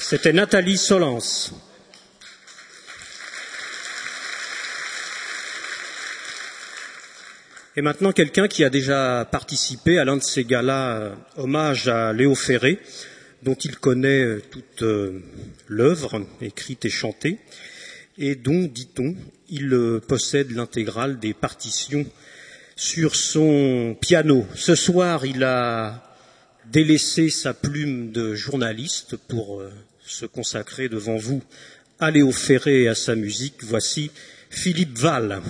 C'était Nathalie Solens. Et maintenant, quelqu'un qui a déjà participé à l'un de ces galas hommage à Léo Ferré, dont il connaît toute l'œuvre écrite et chantée, et dont, dit-on, il possède l'intégrale des partitions sur son piano. Ce soir, il a délaissé sa plume de journaliste pour se consacrer devant vous à Léo Ferré et à sa musique. Voici Philippe Val.